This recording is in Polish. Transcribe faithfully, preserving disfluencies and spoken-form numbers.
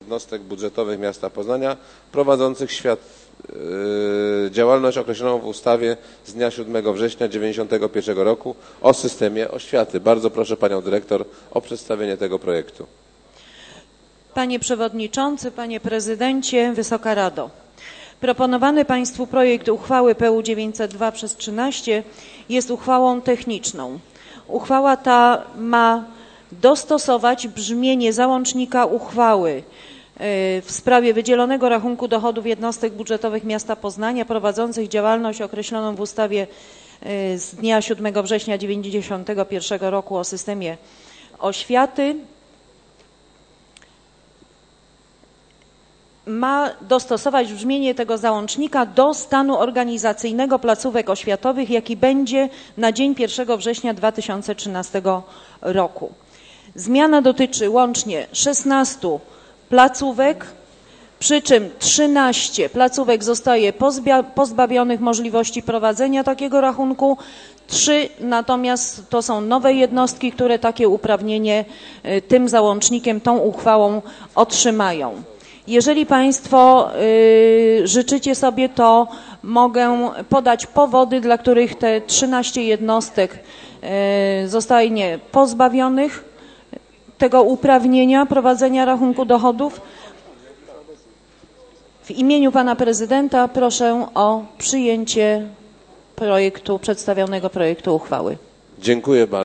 jednostek budżetowych miasta Poznania prowadzących świat, yy, działalność określoną w ustawie z dnia siódmego września tysiąc dziewięćset dziewięćdziesiątego pierwszego roku o systemie oświaty. Bardzo proszę panią dyrektor o przedstawienie tego projektu. Panie Przewodniczący, Panie Prezydencie, Wysoka Rado. Proponowany Państwu projekt uchwały P U dziewięćset dwa przez trzynaście jest uchwałą techniczną. Uchwała ta ma dostosować brzmienie załącznika uchwały w sprawie wydzielonego rachunku dochodów jednostek budżetowych miasta Poznania prowadzących działalność określoną w ustawie z dnia siódmego września tysiąc dziewięćset dziewięćdziesiątego pierwszego roku o systemie oświaty. Ma dostosować brzmienie tego załącznika do stanu organizacyjnego placówek oświatowych, jaki będzie na dzień pierwszego września dwa tysiące trzynastego roku. Zmiana dotyczy łącznie szesnastu placówek, przy czym trzynaście placówek zostaje pozbawionych możliwości prowadzenia takiego rachunku, trzy natomiast to są nowe jednostki, które takie uprawnienie tym załącznikiem, tą uchwałą otrzymają. Jeżeli Państwo y, życzycie sobie, to mogę podać powody, dla których te trzynaście jednostek y, zostanie pozbawionych tego uprawnienia prowadzenia rachunku dochodów. W imieniu Pana Prezydenta proszę o przyjęcie projektu, przedstawionego projektu uchwały. Dziękuję bardzo.